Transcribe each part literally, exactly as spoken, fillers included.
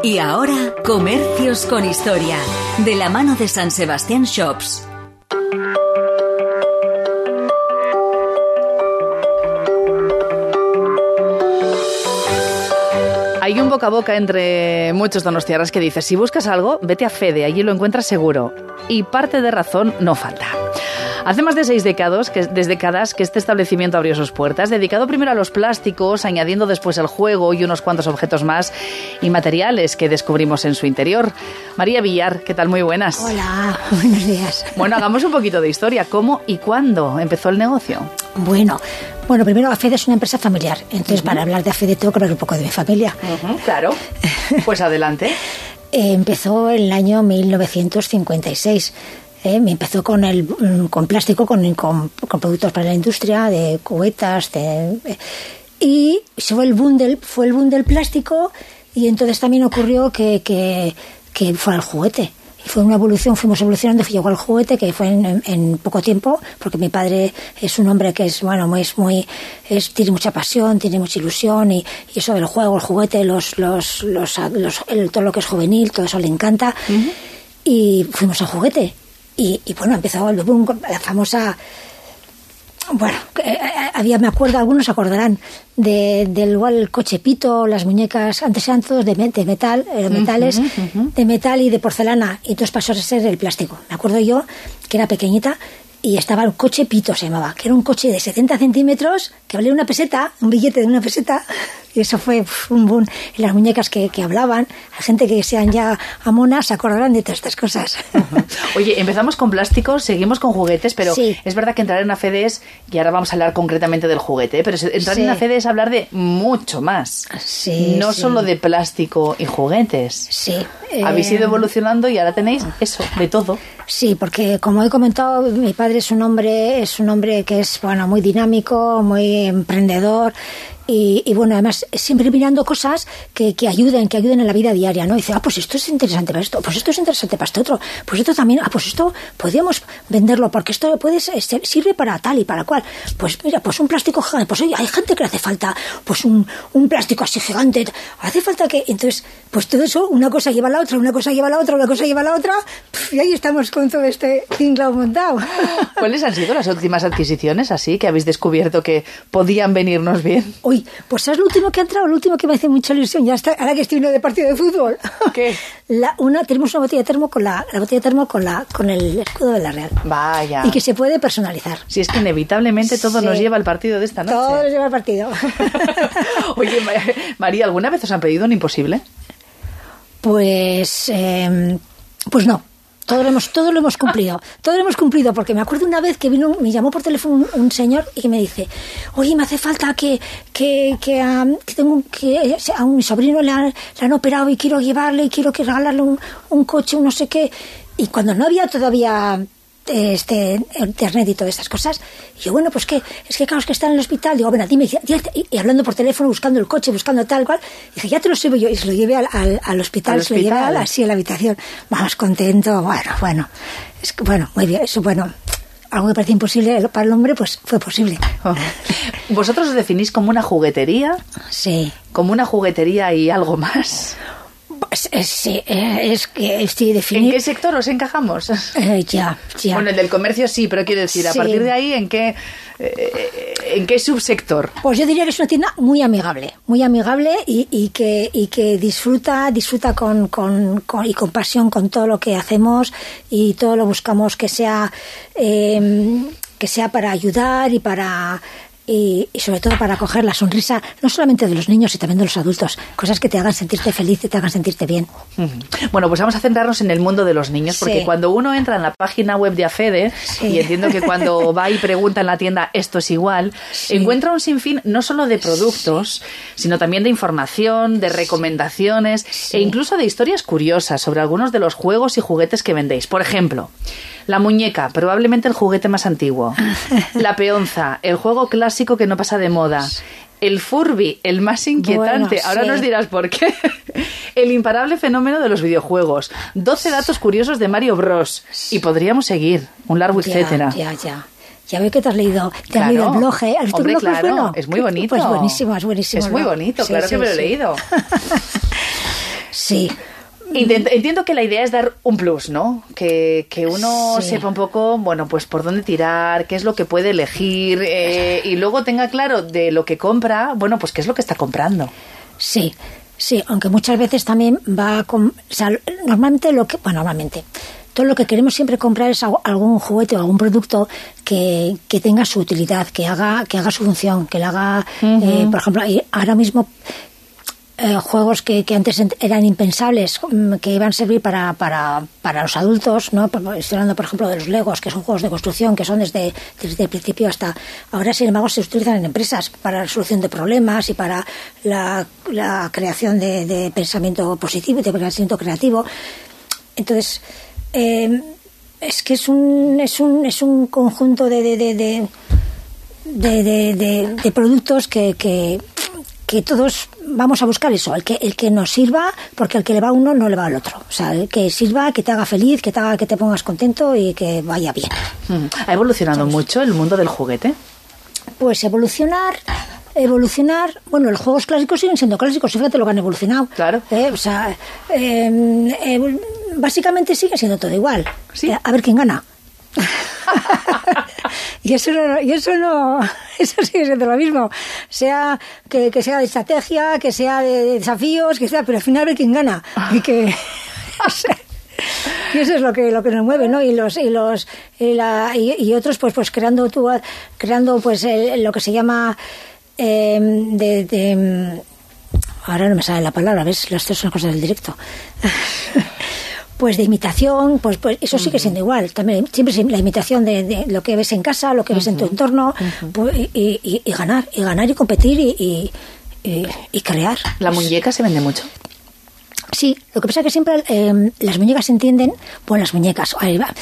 Y ahora, Comercios con Historia, de la mano de San Sebastián Shops. Hay un boca a boca entre muchos donostiarras que dice: si buscas algo, vete a Fede, allí lo encuentras seguro. Y parte de razón no falta. Hace más de seis décadas que, desde décadas que este establecimiento abrió sus puertas, dedicado primero a los plásticos, añadiendo después el juego y unos cuantos objetos más y materiales que descubrimos en su interior. María Villar, ¿qué tal? Muy buenas. Hola, buenos días. Bueno, hagamos un poquito de historia. ¿Cómo y cuándo empezó el negocio? Bueno, bueno, primero AFEDE es una empresa familiar, entonces uh-huh. para hablar de AFEDE tengo que hablar un poco de mi familia. Uh-huh, claro, pues adelante. eh, empezó en el año mil novecientos cincuenta y seis. Eh, me empezó con el con plástico, con, con, con productos para la industria, de cubetas, de, eh, y fue el boom del fue el boom del plástico, y entonces también ocurrió que, que, que fue el juguete. Y fue una evolución, fuimos evolucionando, llegó al juguete, que fue en, en, en poco tiempo, porque mi padre es un hombre que es, bueno, es muy, es, tiene mucha pasión, tiene mucha ilusión, y, y eso del juego, el juguete, los, los, los, los el, todo lo que es juvenil, todo eso le encanta. Uh-huh. Y fuimos al juguete. Y, y bueno, empezó el boom, la famosa... Bueno, eh, había, me acuerdo, algunos se acordarán de, del igual el coche Pito, las muñecas, antes eran todos de, de metal, eh, metales, uh-huh, uh-huh. de metal y de porcelana, y entonces pasó a ser el plástico. Me acuerdo yo que era pequeñita y estaba el coche Pito, se llamaba, que era un coche de setenta centímetros que valía una peseta, un billete de una peseta, y eso fue uf, un boom. Y las muñecas que, que hablaban, la gente que sean ya amonas se acordarán de todas estas cosas. Uh-huh. Oye, empezamos con plásticos, seguimos con juguetes, pero sí. Es verdad que entrar en AFEDE es, y ahora vamos a hablar concretamente del juguete, ¿eh? Pero entrar sí. en AFEDE es hablar de mucho más. Sí, no sí. solo de plástico y juguetes. Sí. Habéis eh... ido evolucionando y ahora tenéis eso, de todo. Sí, porque como he comentado, mi padre es un hombre, es un hombre que es, bueno, muy dinámico, muy emprendedor. Y, y bueno, además siempre mirando cosas que, que ayuden, que ayuden en la vida diaria, ¿no? Y dice, ah, pues esto es interesante para esto, pues esto es interesante para esto otro, pues esto también, ah, pues esto podríamos venderlo, porque esto puede ser, sirve para tal y para cual. Pues mira, pues un plástico gigante, pues oye, hay gente que le hace falta, pues un, un plástico así gigante, hace falta que, entonces, pues todo eso, una cosa lleva a la otra, una cosa lleva a la otra, una cosa lleva a la otra, y ahí estamos con todo este tinglao montado. ¿Cuáles han sido las últimas adquisiciones así que habéis descubierto que podían venirnos bien? Uy, pues ¿sabes lo último que ha entrado? Lo último que me hace mucha ilusión, ya está, ahora que estoy viendo de partido de fútbol. ¿Qué? La, una, tenemos una botella de termo con la, la botella de termo con la con el escudo de la Real. Vaya. Y que se puede personalizar. Si es que inevitablemente todo sí. nos lleva al partido de esta noche. Todo nos lleva al partido. Oye, María, ¿alguna vez os han pedido un imposible? Pues, eh, pues no. Todo lo hemos, todo lo hemos cumplido, todo lo hemos cumplido, porque me acuerdo una vez que vino, me llamó por teléfono un, un señor y me dice, oye, me hace falta que que que, um, que tengo que a mi sobrino le han, le han operado y quiero llevarle y quiero que regalarle un, un coche, un no sé qué, y cuando no había todavía este internet y todas estas cosas, y yo, bueno, pues que es que claro, es que está en el hospital, digo, bueno, dime, y, y hablando por teléfono, buscando el coche, buscando tal cual, y dije, ya te lo sirvo yo, y se lo llevé al, al, al hospital, ¿Al se hospital? lo llevé así a la habitación, vamos, contento, bueno, bueno, es que, bueno, muy bien, eso, bueno, algo que parecía imposible para el hombre, pues fue posible. Oh. ¿Vosotros os definís como una juguetería? Sí. ¿Como una juguetería y algo más? Sí, es que estoy definiendo. ¿En qué sector os encajamos? Eh, ya, ya. Bueno, el del comercio sí, pero quiero decir, a sí. partir de ahí, ¿en qué, eh, ¿en qué subsector? Pues yo diría que es una tienda muy amigable, muy amigable y, y que y que disfruta, disfruta con, con, con y con pasión con todo lo que hacemos, y todo lo buscamos que sea eh, que sea para ayudar y para Y, y sobre todo para coger la sonrisa no solamente de los niños, sino también de los adultos, cosas que te hagan sentirte feliz y te hagan sentirte bien. Bueno, pues vamos a centrarnos en el mundo de los niños, porque sí. cuando uno entra en la página web de AFEDE, sí. y entiendo que cuando va y pregunta en la tienda esto es igual, sí. encuentra un sinfín no solo de productos, sí. sino también de información, de recomendaciones, sí. e incluso de historias curiosas sobre algunos de los juegos y juguetes que vendéis. Por ejemplo, la muñeca, probablemente el juguete más antiguo. La peonza, el juego clásico que no pasa de moda. El Furby, el más inquietante. Bueno, ahora sí. nos dirás por qué. El imparable fenómeno de los videojuegos. doce datos curiosos de Mario Bros. Y podríamos seguir. Un largo ya, etcétera. Ya, ya. Ya veo que te has leído, te claro. has leído el blog, ¿eh? ¿El Hombre, blog claro, es bueno? Es muy bonito. Pues buenísimo, es buenísimo. Es muy bonito, sí, claro sí, que me lo sí. he leído. Sí. Entiendo que la idea es dar un plus, ¿no? Que, que uno sí. sepa un poco, bueno, pues por dónde tirar, qué es lo que puede elegir eh, y luego tenga claro de lo que compra, bueno, pues qué es lo que está comprando. Sí, sí, aunque muchas veces también va con... O sea, normalmente lo que... Bueno, normalmente... Todo lo que queremos siempre comprar es algún juguete o algún producto que, que tenga su utilidad, que haga que haga su función, que le haga, uh-huh. eh, por ejemplo, ahora mismo eh, juegos que, que antes eran impensables, que iban a servir para, para, para los adultos, ¿no? Estoy hablando, por ejemplo, de los Legos, que son juegos de construcción, que son desde, desde el principio hasta... Ahora, sin embargo, se utilizan en empresas para la resolución de problemas y para la, la creación de, de pensamiento positivo y de pensamiento creativo. Entonces... Eh, es que es un es un es un conjunto de de de de, de, de, de, de productos que, que que todos vamos a buscar eso, el que el que nos sirva, porque el que le va a uno no le va al otro, o sea, el que sirva, que te haga feliz, que te haga que te pongas contento y que vaya bien. ¿Ha evolucionado ¿sabes? mucho el mundo del juguete? Pues evolucionar evolucionar, bueno, los juegos clásicos siguen siendo clásicos, fíjate lo que han evolucionado. Claro. Eh, o sea, eh, eh, básicamente sigue siendo todo igual. ¿Sí? Eh, a ver quién gana. y eso no, y eso no, eso sigue siendo lo mismo. Sea que, que sea de estrategia, que sea de, de desafíos, que sea, pero al final a ver quién gana. Y que y eso es lo que lo que nos mueve, ¿no? Y los y los y, la, y, y otros pues pues creando tú creando pues el, lo que se llama Eh, de, de ahora no me sale la palabra, ¿ves? Las tres son cosas del directo. Pues de imitación, pues, pues eso sigue siendo igual. También siempre la imitación de, de lo que ves en casa, lo que ves uh-huh. en tu entorno, uh-huh. pues, y, y, y ganar, y ganar y competir y, y, y, y crear. ¿La muñeca se vende mucho? Sí, lo que pasa es que siempre eh, las muñecas se entienden, bueno, las muñecas, ahí va.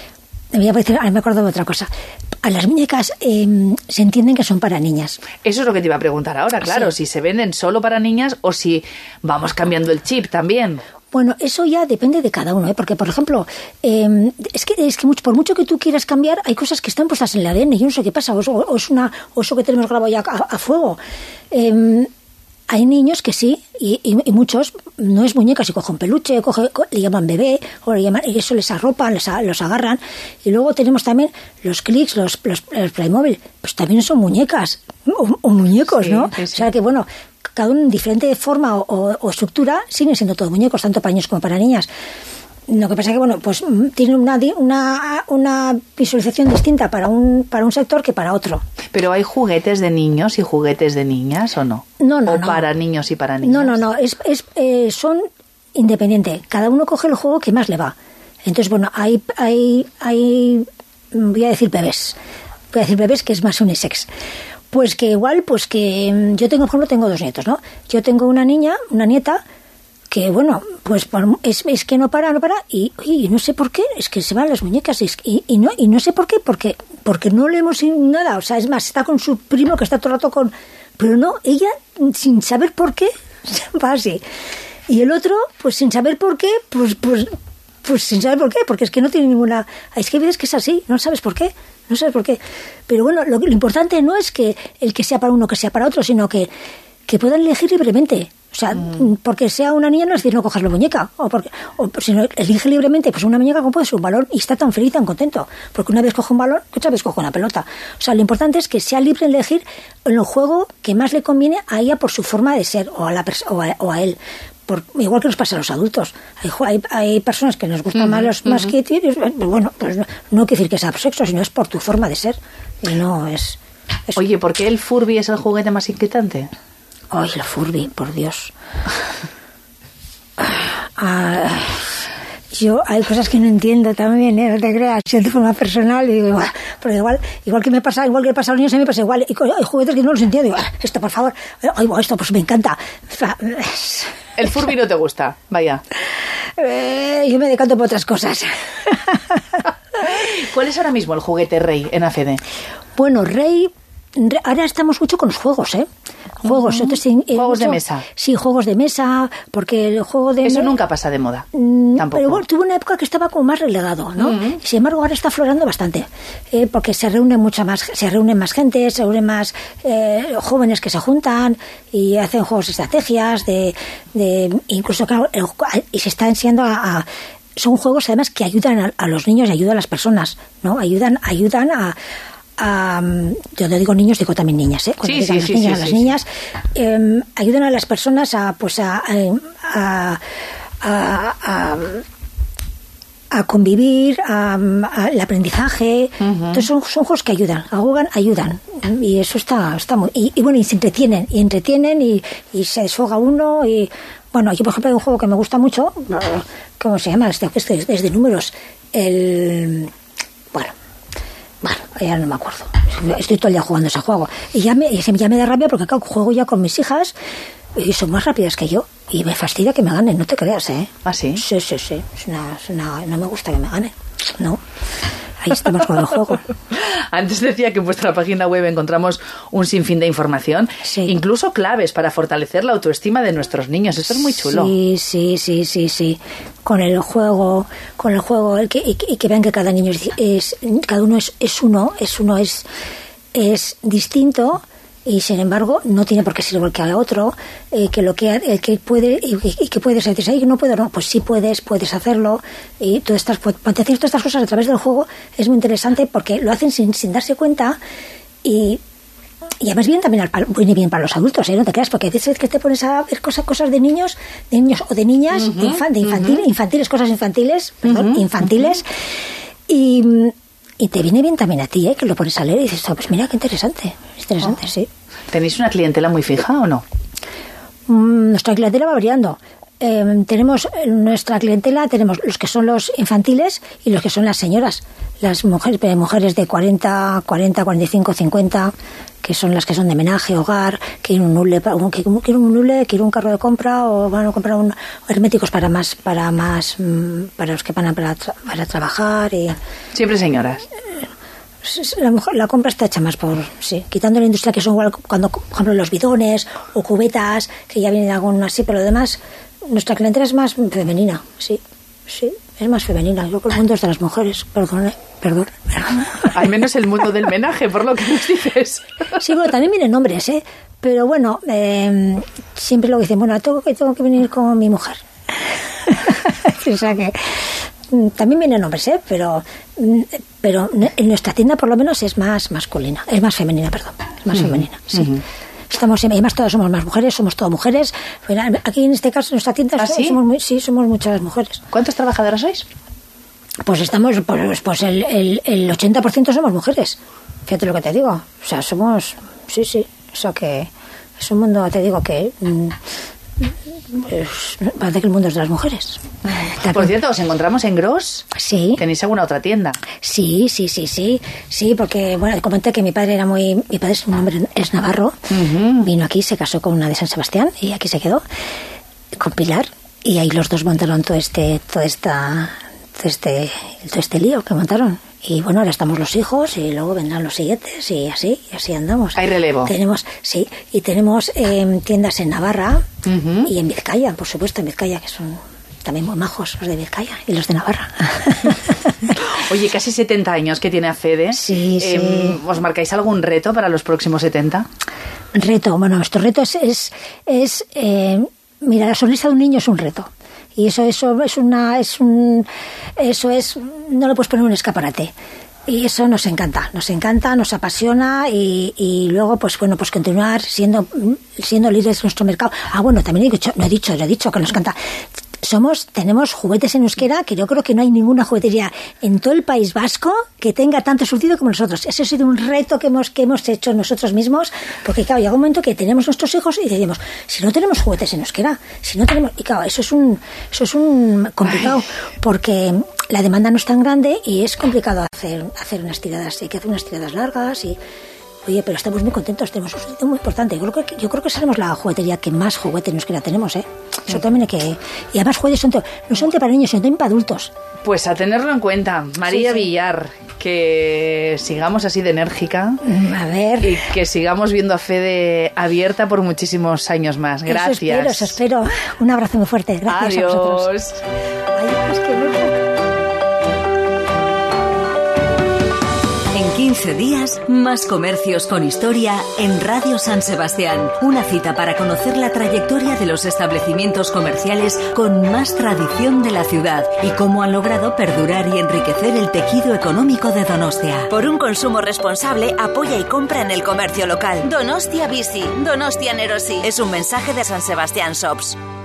Me voy a decir, ahora me acuerdo de otra cosa. A las muñecas eh, se entienden que son para niñas. Eso es lo que te iba a preguntar ahora, claro, sí. Si se venden solo para niñas o si vamos cambiando el chip también. Bueno, eso ya depende de cada uno, ¿eh? Porque, por ejemplo, eh, es que, es que mucho, por mucho que tú quieras cambiar, hay cosas que están puestas en el A D N y yo no sé qué pasa, o, o, es una, o eso que tenemos grabado ya a, a fuego. Eh, Hay niños que sí, y, y, y muchos, no es muñecas, y cogen peluche, coge, co, le llaman bebé, o le llaman, y eso les arropan, les, los agarran. Y luego tenemos también los clics, los, los, los Playmobil, pues también son muñecas, o, o muñecos, sí, ¿no? Sí, sí. O sea que, bueno, cada uno en diferente forma o, o, o estructura siguen siendo todos muñecos, tanto para niños como para niñas. Lo que pasa es que, bueno, pues tiene una, una, una visualización distinta para un, para un sector que para otro. ¿Pero hay juguetes de niños y juguetes de niñas o no? No, no, ¿O no. para niños y para niñas? No, no, no, es, es, eh, son independientes. Cada uno coge el juego que más le va. Entonces, bueno, hay, hay, hay, voy a decir bebés. Voy a decir bebés que es más unisex. Pues que igual, pues que yo tengo, por ejemplo, tengo dos nietos, ¿no? Yo tengo una niña, una nieta, que bueno, pues es, es que no para, no para, y, y no sé por qué, es que se van las muñecas, y, y, y, no, y no sé por qué, porque, porque no le hemos nada, o sea, es más, está con su primo que está todo el rato con... Pero no, ella, sin saber por qué, va así. Y el otro, pues sin saber por qué, pues, pues, pues sin saber por qué, porque es que no tiene ninguna... Es que hay veces que es así, no sabes por qué, no sabes por qué. Pero bueno, lo, lo importante no es que el que sea para uno, que sea para otro, sino que, que puedan elegir libremente. O sea, mm. porque sea una niña no es decir no cojas la muñeca, o porque o si no elige libremente, pues una muñeca como puede ser un balón y está tan feliz, tan contento, porque una vez coge un balón, otra vez coge una pelota. O sea, lo importante es que sea libre en elegir el juego que más le conviene a ella por su forma de ser, o a, la o a, o a él. Por, igual que nos pasa a los adultos. Hay, hay, hay personas que nos gustan uh-huh, más los uh-huh. más que tienes, bueno, pues no, no quiere decir que sea por sexo, sino es por tu forma de ser. Y no es... es Oye, ¿por qué el Furby es el juguete más inquietante? Ay, la Furby, por Dios. Ah, yo hay cosas que no entiendo también, ¿eh? No te creas, siento de forma personal y digo, igual, pero igual, igual que me pasa, igual que le pasa a los niños, a mí me pasa igual. Y hay juguetes que no los entiendo. Digo, esto, por favor, ay, esto pues me encanta. El Furby no te gusta, vaya. Eh, yo me decanto por otras cosas. ¿Cuál es ahora mismo el juguete rey en A F E D E? Bueno, rey... ahora estamos mucho con los juegos, ¿eh? Juegos, uh-huh. entonces, eh, juegos mucho, de mesa. Sí, juegos de mesa, porque el juego de eso me... nunca pasa de moda. Mm, tampoco. Pero bueno, tuvo una época que estaba como más relegado, ¿no? Uh-huh. Sin embargo, ahora está aflorando bastante, eh, porque se reúne mucha más, se reúne más gente, se reúnen más eh, jóvenes que se juntan y hacen juegos de estrategias, de, de incluso claro, el, y se está enseñando a, a son juegos además que ayudan a, a los niños y ayudan a las personas, ¿no? Ayudan, ayudan a a, yo no digo niños, digo también niñas, ¿eh? Cuando sí, digan sí, las niñas, sí, las sí, niñas sí. Eh, ayudan a las personas a, pues a, a, a, a, a convivir, a, a el aprendizaje. Uh-huh. Entonces son, son juegos que ayudan, ayudan, ayudan. Y eso está, está muy... Y, y bueno, y se entretienen, y entretienen, y, y se desfoga uno, y... Bueno, yo por ejemplo hay un juego que me gusta mucho, ¿cómo se llama? Este, este es de números. El... Bueno... Bueno, ya no me acuerdo. Estoy todo el día jugando ese juego. Y ya me, ya me da rabia porque acá juego ya con mis hijas y son más rápidas que yo. Y me fastidia que me ganen, no te creas, ¿eh? ¿Ah, sí? Sí, sí, sí. Es una, es una, no me gusta que me ganen. No. Ahí estamos con el juego. Antes decía que en vuestra página web encontramos un sinfín de información, sí. incluso claves para fortalecer la autoestima de nuestros niños. Esto es muy chulo. Sí, sí, sí, sí, sí. Con el juego, con el juego, el que, y, y que vean que cada niño es, es cada uno es, es uno, es uno, es, es distinto. Y sin embargo no tiene por qué ser igual que a otro, eh, que lo que el que puede y, y que puedes decir, ay, que no puedo, no, pues sí puedes, puedes hacerlo. Y todas estas, pues, hacer todas estas cosas a través del juego es muy interesante porque lo hacen sin, sin darse cuenta y y además bien también al, viene bien para los adultos, ¿eh? No te creas, porque a veces que te pones a ver cosas cosas de niños, de niños o de niñas, uh-huh, de, infan, de infantil, uh-huh. infantiles, cosas infantiles, perdón, uh-huh, infantiles, uh-huh. y Y te viene bien también a ti, ¿eh? Que lo pones a leer y dices, oh, pues mira, qué interesante. Interesante, oh. sí. ¿Tenéis una clientela muy fija o no? Mm, nuestra clientela va variando. Eh, tenemos nuestra clientela, tenemos los que son los infantiles y los que son las señoras. Las mujeres, mujeres de cuarenta, cuarenta, cuarenta y cinco, cincuenta, que son las que son de menaje, hogar, quieren un hule, quieren un hule, quieren un carro de compra o van a comprar un, herméticos para más, para más, para los que van a para, para trabajar y siempre señoras. La, la compra está hecha más por, sí, quitando la industria que son igual cuando, por ejemplo, los bidones o cubetas que ya vienen algún así, pero lo demás, nuestra clientela es más femenina, sí, sí. Es más femenina, yo creo que el mundo es de las mujeres, perdón, perdón. Al menos el mundo del menaje, por lo que nos dices. Sí, bueno, también vienen hombres, ¿eh? Pero bueno, eh, siempre lo dicen, bueno, tengo que, tengo que venir con mi mujer. O sea que también vienen hombres, ¿eh? Pero, pero en nuestra tienda por lo menos es más masculina, es más femenina, perdón, es más uh-huh. femenina, sí. Uh-huh. Estamos, además todas somos más mujeres, somos todas mujeres. Aquí en este caso, en nuestra tienda, ¿Ah, sí? somos, sí, somos muchas mujeres. ¿Cuántas trabajadoras sois? Pues estamos, pues, pues el, el, el ochenta por ciento somos mujeres. Fíjate lo que te digo. O sea, somos, sí, sí. O sea que es un mundo, te digo que mm, es, parece que el mundo es de las mujeres. Por cierto, ¿os encontramos en Gros? Sí. ¿Tenéis alguna otra tienda? Sí, sí, sí, sí. Sí, porque, bueno, comenté que mi padre era muy... Mi padre es un hombre, es navarro. Uh-huh. Vino aquí, se casó con una de San Sebastián y aquí se quedó con Pilar. Y ahí los dos montaron todo este, todo esta, todo este, todo este lío que montaron. Y bueno, ahora estamos los hijos y luego vendrán los siguientes y así, y así andamos. Hay relevo. Tenemos, sí, y tenemos eh, tiendas en Navarra uh-huh. y en Vizcaya, por supuesto, en Vizcaya, que son también muy majos los de Vizcaya y los de Navarra. Oye, casi setenta años que tiene Afede. Sí, sí. Eh, ¿Os marcáis algún reto para los próximos setenta? Reto, bueno, nuestro reto es, es, es eh, mira, la sonrisa de un niño es un reto. Y eso, eso es una, es un, eso es, no le puedes poner un escaparate. Y eso nos encanta, nos encanta, nos apasiona y, y luego, pues bueno, pues continuar siendo, siendo líderes de nuestro mercado. Ah, bueno, también he dicho, no he dicho, no he dicho que nos encanta. Somos, tenemos juguetes en euskera que yo creo que no hay ninguna juguetería en todo el País Vasco que tenga tanto surtido como nosotros. Ese ha sido un reto que hemos, que hemos hecho nosotros mismos, porque claro, llega un momento que tenemos nuestros hijos y decimos, si no tenemos juguetes en euskera, si no tenemos, y claro, eso es un, eso es un complicado, Ay. porque la demanda no es tan grande y es complicado hacer, hacer unas tiradas, hay que hacer unas tiradas largas y Oye, pero estamos muy contentos, tenemos un sitio muy importante. Yo creo que, yo creo que seremos la juguetería que más juguetes nos que la tenemos, ¿eh? Eso también hay que... Y además juguetes son, no son para niños, sino también para adultos. Pues a tenerlo en cuenta. María sí, sí. Villar, que sigamos así de enérgica. A ver. Y que sigamos viendo a Fede abierta por muchísimos años más. Gracias. Eso espero, eso espero. Un abrazo muy fuerte. Gracias. Adiós. A vosotros. Ay, es que no... En quince días, más comercios con historia en Radio San Sebastián. Una cita para conocer la trayectoria de los establecimientos comerciales con más tradición de la ciudad y cómo han logrado perdurar y enriquecer el tejido económico de Donostia. Por un consumo responsable, apoya y compra en el comercio local. Donostia Bici, Donostia Nerosi. Es un mensaje de San Sebastián Shops.